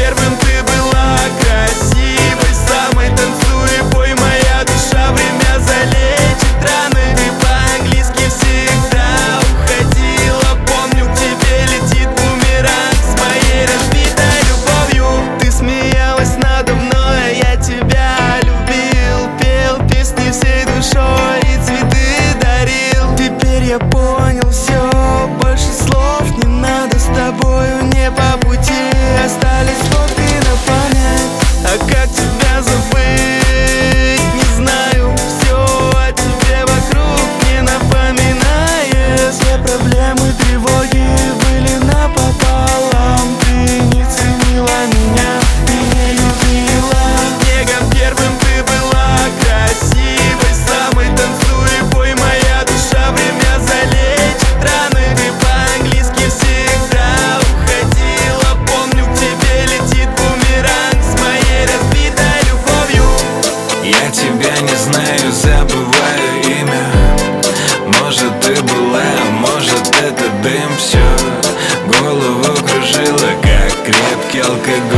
первым ты была красивой, самой. Танцуй и пой, моя душа, время залечит раны. Ты по-английски всегда уходила, помню, к тебе летит бумеранг с моей разбитой любовью. Ты смеялась надо мной, а я тебя любил, пел песни всей душой и цветы дарил. Теперь я понял все, больше слов не надо, с тобою не по пути. Остались фото на память, а как тебя забыть, не знаю. Все о тебе вокруг не напоминает. Все проблемы, тревоги были напополам. Ты не ценила меня, ты не любила. Снегом первым ты была красивой, самой. Танцуй и пой, моя душа, время залечит раны. Ты по-английски всегда уходила, помню, к тебе летит бумеранг с моей разбитой любовью. Я тебя не знаю, забываю имя. Может, ты была, а может, это дым. Все голову кружило, как крепкий алкоголь.